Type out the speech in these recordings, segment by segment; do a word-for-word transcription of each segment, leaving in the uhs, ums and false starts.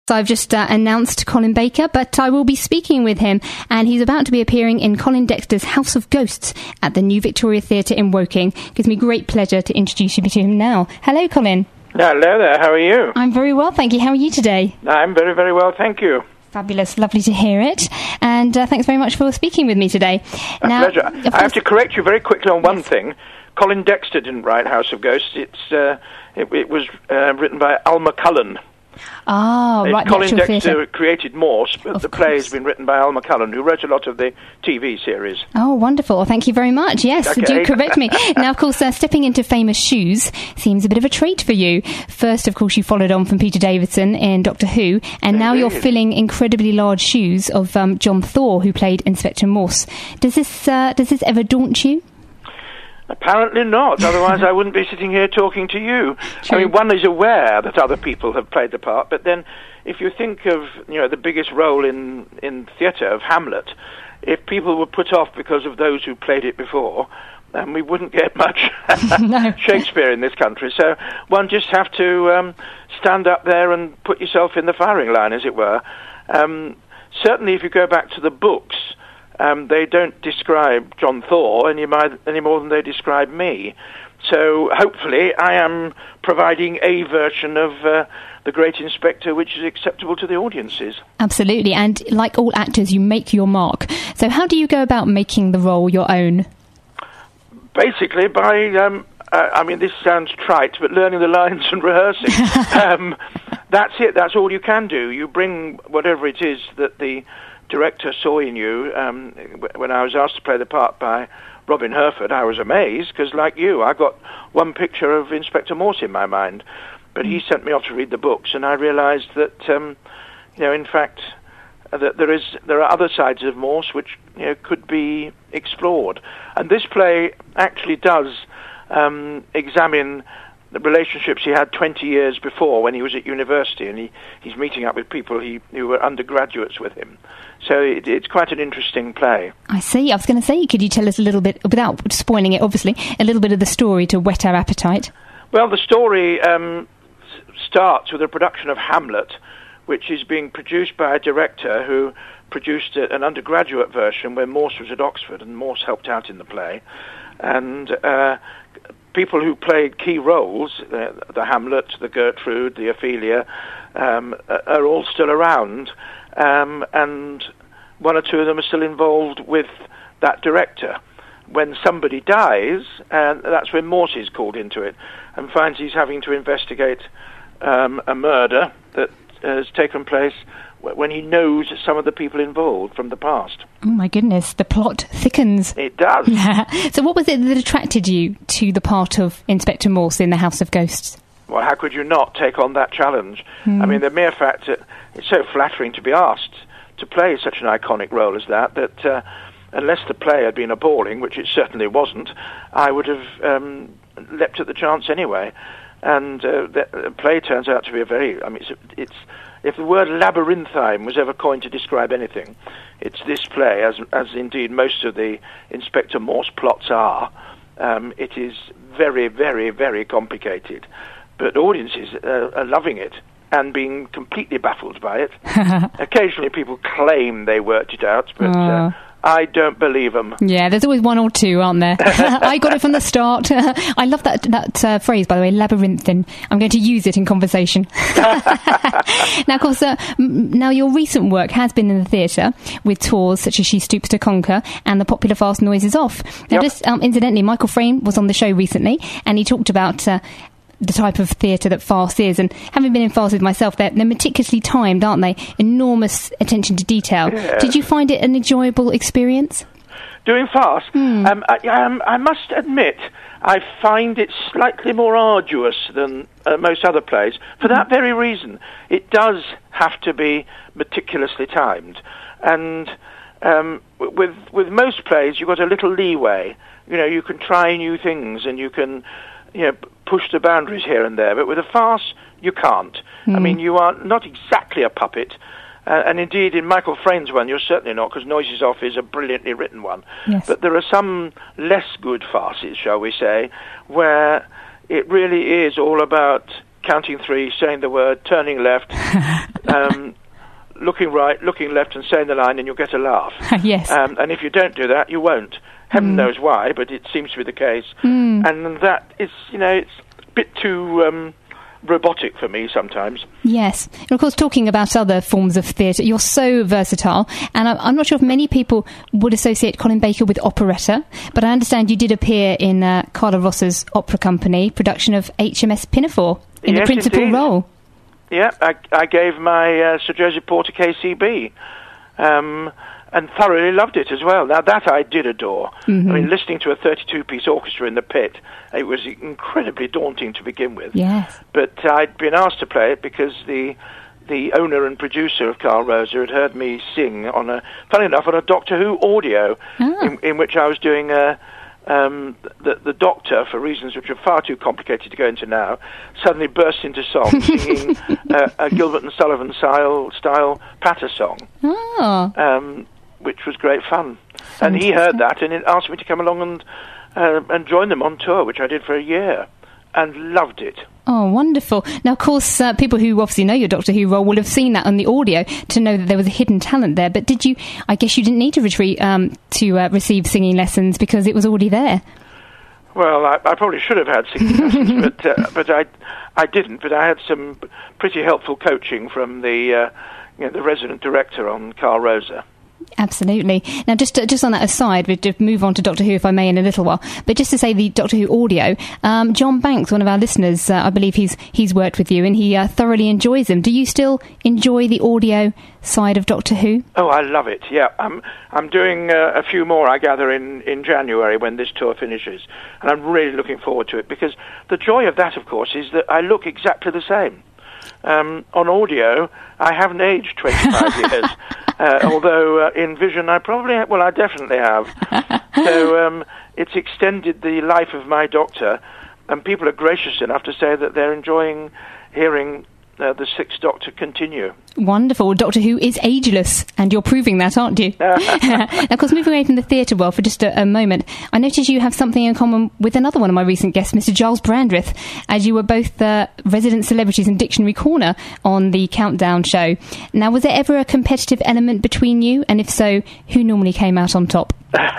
So I've just uh, announced Colin Baker, but I will be speaking with him, and he's about to be appearing in Colin Dexter's House of Ghosts at the New Victoria Theatre in Woking. It gives me great pleasure to introduce you to him now. Hello, Colin. Hello there, how are you? I'm very well, thank you. How are you today? I'm very, very well, thank you. Fabulous, lovely to hear it, and uh, thanks very much for speaking with me today. A now, pleasure. I have to correct you very quickly on one yes. thing. Colin Dexter didn't write House of Ghosts. It's uh, it, it was uh, written by Alma Cullen. Ah, uh, right. Colin Dexter theatre. created Morse, but of the course. play has been written by Alma Cullen, who wrote a lot of the T V series. Oh, wonderful. Well, thank you very much. Yes, okay. do correct me. Now, of course, uh, stepping into famous shoes seems a bit of a treat for you. First, of course, you followed on from Peter Davison in Doctor Who, and now Indeed. you're filling incredibly large shoes of um, John Thaw, who played Inspector Morse. Does this uh, does this ever daunt you? Apparently not, otherwise I wouldn't be sitting here talking to you. True. I mean, one is aware that other people have played the part, but then if you think of, you know, the biggest role in, in theatre of Hamlet, if people were put off because of those who played it before, then we wouldn't get much no. Shakespeare in this country. So one just have to um, stand up there and put yourself in the firing line, as it were. Um, certainly if you go back to the books, Um, they don't describe John Thaw any, any more than they describe me. So hopefully I am providing a version of uh, the Great Inspector which is acceptable to the audiences. Absolutely, and like all actors, you make your mark. So how do you go about making the role your own? Basically by, um, uh, I mean, this sounds trite, but learning the lines and rehearsing. um, that's it, that's all you can do. You bring whatever it is that the director saw in you. Um, when I was asked to play the part by Robin Herford, I was amazed, because like you, I got one picture of Inspector Morse in my mind, but he sent me off to read the books, and I realized that, um, you know, in fact, uh, that there is there are other sides of Morse which, you know, could be explored. And this play actually does um, examine the relationships he had twenty years before when he was at university, and he, he's meeting up with people he, who were undergraduates with him. So it, it's quite an interesting play. I see. I was going to say, could you tell us a little bit, without spoiling it, obviously, a little bit of the story to whet our appetite? Well, the story um, s- starts with a production of Hamlet, which is being produced by a director who produced a, an undergraduate version where Morse was at Oxford, and Morse helped out in the play. And uh, people who played key roles, uh, the Hamlet, the Gertrude, the Ophelia, um, are all still around, um, and one or two of them are still involved with that director. When somebody dies, uh, that's when Morse is called into it, and finds he's having to investigate um, a murder that has taken place when he knows some of the people involved from the past. Oh my goodness, the plot thickens. It does. So what was it that attracted you to the part of Inspector Morse in the House of Ghosts? Well, how could you not take on that challenge? Mm. I mean, the mere fact that it's so flattering to be asked to play such an iconic role as that, that uh, unless the play had been appalling, which it certainly wasn't, I would have um, leapt at the chance anyway. And uh, the, the play turns out to be a very, I mean, it's, it's if the word labyrinthine was ever coined to describe anything, it's this play, as as indeed most of the Inspector Morse plots are. Um, it is very, very, very complicated, but audiences uh, are loving it and being completely baffled by it. Occasionally people claim they worked it out, but uh, I don't believe them. Yeah, there's always one or two, aren't there? I got it from the start. I love that that uh, phrase, by the way, labyrinthine. I'm going to use it in conversation. Now, of course, uh, m- now your recent work has been in the theatre with tours such as She Stoops to Conquer and the popular Fast Noise Is Off. Now, yep. just um, incidentally, Michael Frayn was on the show recently, and he talked about Uh, the type of theatre that farce is, and having been in farce with myself, they're, they're meticulously timed, aren't they? Enormous attention to detail. Yes. Did you find it an enjoyable experience? Doing farce? Hmm. Um, I, um, I must admit, I find it slightly more arduous than uh, most other plays, for that very reason. It does have to be meticulously timed, and um, with with most plays, you've got a little leeway. You know, you can try new things, and you can, you know, push the boundaries here and there, but with a farce, you can't. Mm. I mean, you are not exactly a puppet, uh, and indeed, in Michael Frayn's one, you're certainly not, because Noises Off is a brilliantly written one. Yes. But there are some less good farces, shall we say, where it really is all about counting three, saying the word, turning left, um, looking right, looking left, and saying the line, and you'll get a laugh. Yes. Um, and if you don't do that, you won't. Heaven mm. knows why, but it seems to be the case. Mm. And that is, you know, it's a bit too um, robotic for me sometimes. Yes. And of course, talking about other forms of theatre, you're so versatile. And I'm, I'm not sure if many people would associate Colin Baker with operetta, but I understand you did appear in uh, Carla Ross's opera company production of H M S Pinafore in yes, the principal indeed. role. Yeah, I, I gave my uh, Sir Joseph Porter K C B. Um, and thoroughly loved it as well. Now, that I did adore. Mm-hmm. I mean, listening to a thirty-two-piece orchestra in the pit, it was incredibly daunting to begin with. Yes. But I'd been asked to play it because the the owner and producer of Carl Rosa had heard me sing on a, funny enough, on a Doctor Who audio, oh. in, in which I was doing a, um, the, the Doctor, for reasons which are far too complicated to go into now, suddenly burst into song, singing uh, a Gilbert and Sullivan style, style patter song. Oh. Um, which was great fun. Fantastic. And he heard that and it asked me to come along and uh, and join them on tour, which I did for a year, and loved it. Oh, wonderful. Now, of course, uh, people who obviously know your Doctor Who role will have seen that on the audio to know that there was a hidden talent there. But did you, I guess you didn't need to retreat um, to uh, receive singing lessons because it was already there? Well, I, I probably should have had singing lessons, but uh, but I I didn't. But I had some pretty helpful coaching from the uh, you know, the resident director on Carl Rosa. Absolutely. Now, just to, just on that aside, we'll move on to Doctor Who, if I may, in a little while. But just to say the Doctor Who audio, um, John Banks, one of our listeners, uh, I believe he's he's worked with you, and he uh, thoroughly enjoys them. Do you still enjoy the audio side of Doctor Who? Oh, I love it. Yeah, I'm I'm doing uh, a few more, I gather, in in January when this tour finishes, and I'm really looking forward to it because the joy of that, of course, is that I look exactly the same. Um, on audio, I haven't aged twenty-five years. Uh, although uh, in vision I probably have, well I definitely have. So um, it's extended the life of my Doctor, and people are gracious enough to say that they're enjoying hearing uh, the Sixth Doctor continue. Wonderful. Doctor Who is ageless, and you're proving that, aren't you? Now, of course, moving away from the theatre world for just a, a moment, I noticed you have something in common with another one of my recent guests, Mister Giles Brandreth, as you were both uh, resident celebrities in Dictionary Corner on the Countdown show. Now, was there ever a competitive element between you? And if so, who normally came out on top?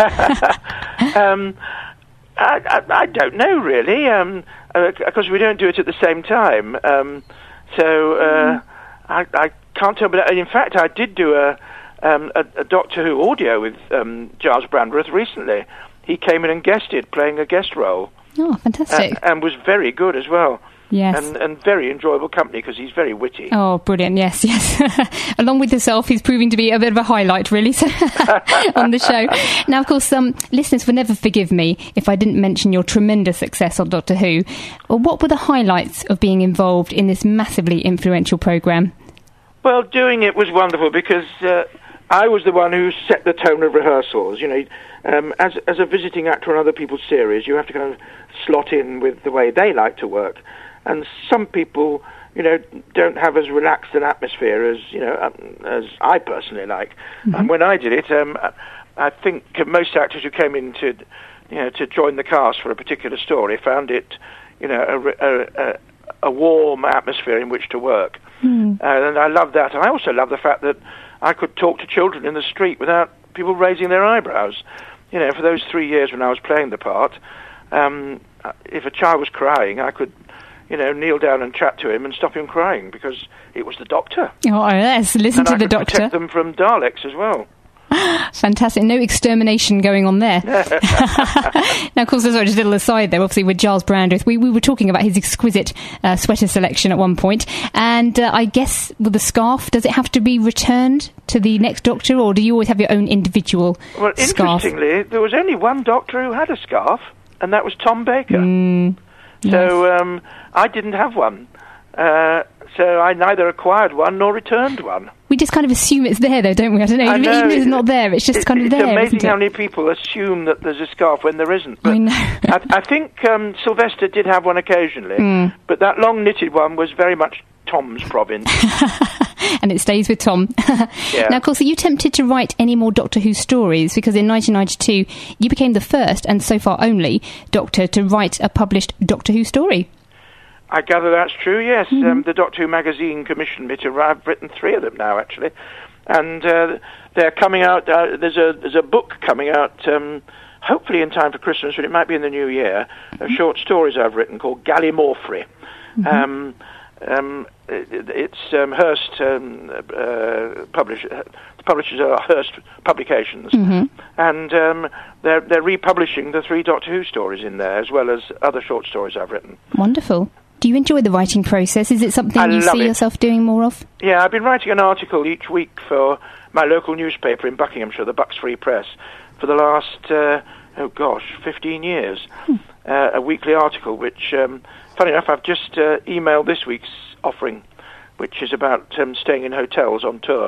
um, I, I, I don't know, really, um, uh, because we don't do it at the same time. Um, so... Uh, mm. I, I can't tell, but in fact, I did do a, um, a, a Doctor Who audio with um, Giles Brandreth recently. He came in and guested, playing a guest role. Oh, fantastic. Uh, and was very good as well. Yes. And, and very enjoyable company because he's very witty. Oh, brilliant, yes, yes. Along with yourself, he's proving to be a bit of a highlight, really, so on the show. Now, of course, um, listeners will never forgive me if I didn't mention your tremendous success on Doctor Who. Well, what were the highlights of being involved in this massively influential programme? Well, doing it was wonderful because uh, I was the one who set the tone of rehearsals. You know, um, as as a visiting actor on other people's series, you have to kind of slot in with the way they like to work. And some people, you know, don't have as relaxed an atmosphere as, you know, um, as I personally like. Mm-hmm. And when I did it, um, I think most actors who came in to, you know, to join the cast for a particular story found it, you know, a, a, a, a warm atmosphere in which to work. Mm. Uh, and I love that. And I also love the fact that I could talk to children in the street without people raising their eyebrows. You know, for those three years when I was playing the part, um, if a child was crying, I could... you know, kneel down and chat to him and stop him crying because it was the Doctor. Oh, yes, listen and to I the could Doctor. Protect them from Daleks as well. Fantastic. No extermination going on there. Now, of course, there's just a little aside there, obviously, with Giles Brandreth. We, we were talking about his exquisite uh, sweater selection at one point. And uh, I guess with the scarf, does it have to be returned to the next Doctor, or do you always have your own individual well, scarf? Well, interestingly, there was only one Doctor who had a scarf, and that was Tom Baker. Mm. So um, I didn't have one. Uh, so I neither acquired one nor returned one. We just kind of assume it's there, though, don't we? I don't know. I Even, know. even if it's not there, it's just it, kind of it's there. It's amazing isn't it? how many people assume that there's a scarf when there isn't. But I know. I, I think um, Sylvester did have one occasionally, mm. but that long knitted one was very much Tom's province. And it stays with Tom. Yeah. Now, of course, are you tempted to write any more Doctor Who stories? Because in nineteen ninety-two, you became the first, and so far only, Doctor to write a published Doctor Who story. I gather that's true, yes. Mm-hmm. Um, the Doctor Who magazine commissioned me to. I've written three of them now, actually. And uh, they're coming out. Uh, there's a there's a book coming out, um, hopefully in time for Christmas, but it might be in the new year, mm-hmm. of short stories I've written called Gallimaufry. Mm-hmm. Um, um, it, it's um, Hearst um, uh, publish, the publishers are Hearst Publications, mm-hmm. and um, they're they're republishing the three Doctor Who stories in there, as well as other short stories I've written. Wonderful. Do you enjoy the writing process? Is it something I you see it. yourself doing more of? Yeah, I've been writing an article each week for my local newspaper in Buckinghamshire, the Bucks Free Press, for the last, uh, oh gosh, fifteen years. Hmm. Uh, a weekly article, which, um, funny enough, I've just uh, emailed this week's offering, which is about um, staying in hotels on tour.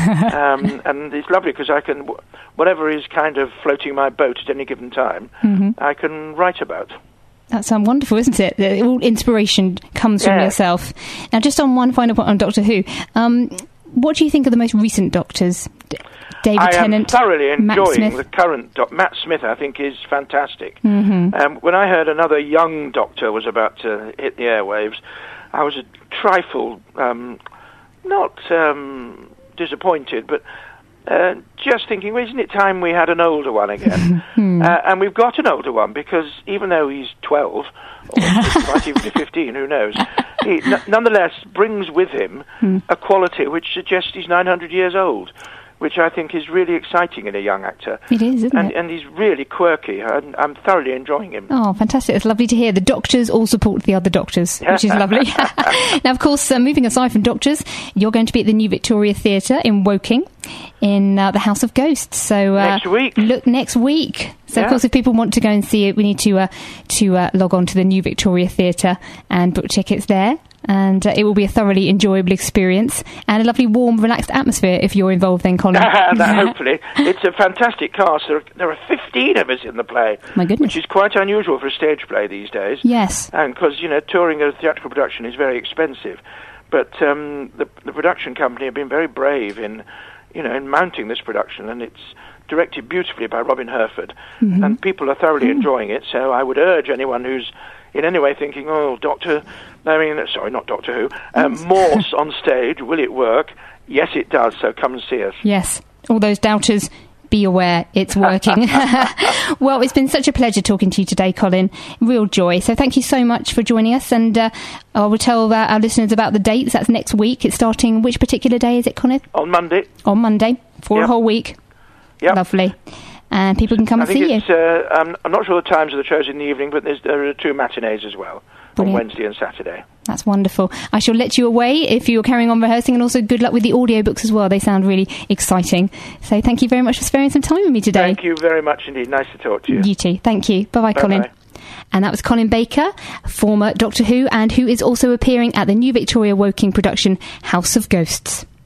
um, and it's lovely because I can, whatever is kind of floating my boat at any given time, mm-hmm. I can write about. That sounds wonderful, isn't it? The, all inspiration comes from yeah. yourself. Now, just on one final point on Doctor Who, um, what do you think of the most recent Doctors? D- David I Tennant, am thoroughly enjoying Matt the current doc- Matt Smith. I think is fantastic. Mm-hmm. Um, when I heard another young Doctor was about to hit the airwaves, I was a trifle um, not um, disappointed, but uh, just thinking, well, isn't it time we had an older one again? uh, and we've got an older one because even though he's twelve, or might even be fifteen, who knows, he n- nonetheless brings with him mm. a quality which suggests he's nine hundred years old, which I think is really exciting in a young actor. It is, isn't and, it? And he's really quirky. I'm, I'm thoroughly enjoying him. Oh, fantastic. It's lovely to hear. The Doctors all support the other Doctors, which is lovely. Now, of course, uh, moving aside from Doctors, you're going to be at the New Victoria Theatre in Woking in uh, the House of Ghosts. So uh, next week. Look, next week. So, yeah. Of course, if people want to go and see it, we need to, uh, to uh, log on to the New Victoria Theatre and book tickets there. And uh, it will be a thoroughly enjoyable experience and a lovely, warm, relaxed atmosphere if you're involved then, Colin. Hopefully. It's a fantastic cast. There are, there are fifteen of us in the play. My goodness. Which is quite unusual for a stage play these days. Yes. And because, you know, touring a theatrical production is very expensive. But um, the, the production company have been very brave in, you know, in mounting this production. And it's directed beautifully by Robin Herford. Mm-hmm. And people are thoroughly mm. enjoying it. So I would urge anyone who's in any way thinking, oh, Doctor... I mean, sorry, not Doctor Who. Um, Morse on stage, will it work? Yes, it does, so come and see us. Yes, all those doubters, be aware, it's working. Well, it's been such a pleasure talking to you today, Colin. Real joy. So thank you so much for joining us, and uh, I will tell uh, our listeners about the dates. That's next week. It's starting, which particular day is it, Colin? On Monday. On Monday, for yep. a whole week. Yep. Lovely. And people can come I and see it's, you. Uh, um, I'm not sure the times of the shows in the evening, but there's, there are two matinees as well. Brilliant. On Wednesday and Saturday. That's wonderful. I shall let you away if you're carrying on rehearsing, and also good luck with the audiobooks as well. They sound really exciting. So thank you very much for sparing some time with me today. Thank you very much indeed. Nice to talk to you. You too. Thank you. Bye-bye, Bye-bye. Colin. And that was Colin Baker, former Doctor Who, and who is also appearing at the New Victoria Woking production House of Ghosts.